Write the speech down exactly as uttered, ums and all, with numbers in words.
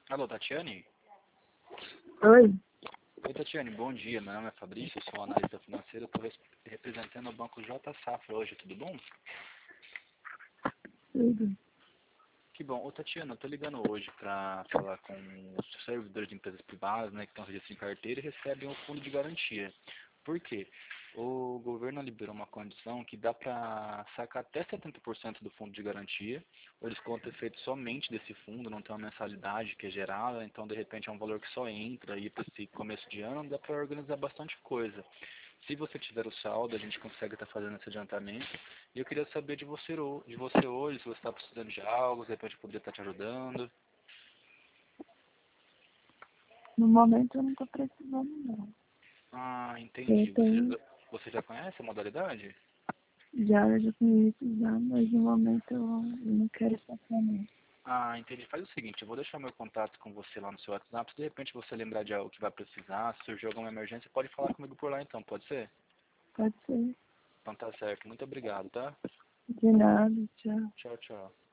Alô, Tatiane? Oi, Oi, Tatiane, bom dia. Meu nome é Fabrício, sou analista financeiro. Estou representando o Banco J Safra hoje, tudo bom? tudo. Que bom. Ô, Tatiana, eu estou ligando hoje para falar com os servidores de empresas privadas, né, que estão registrados em carteira e recebem o fundo de garantia. Por quê? O governo liberou uma condição que dá para sacar até setenta por cento do fundo de garantia. O desconto é feito somente desse fundo, não tem uma mensalidade que é gerada, então de repente é um valor que só entra aí para esse começo de ano, dá para organizar bastante coisa. Se você tiver o saldo, a gente consegue estar fazendo esse adiantamento. E eu queria saber de você, ho- de você hoje, se você está precisando de algo, de repente eu poderia estar te ajudando. No momento eu não tô precisando não. Ah, Eu entendi. Você tenho, já, você já conhece a modalidade? já, eu já conheço já, mas no momento eu não quero passar não. Ah, entendi. Faz o seguinte, eu vou deixar meu contato com você lá no seu WhatsApp. Se de repente você lembrar de algo que vai precisar, se surgir alguma emergência, pode falar comigo por lá então, pode ser? Pode ser. Então tá certo. Muito obrigado, tá? De nada, tchau. Tchau, tchau.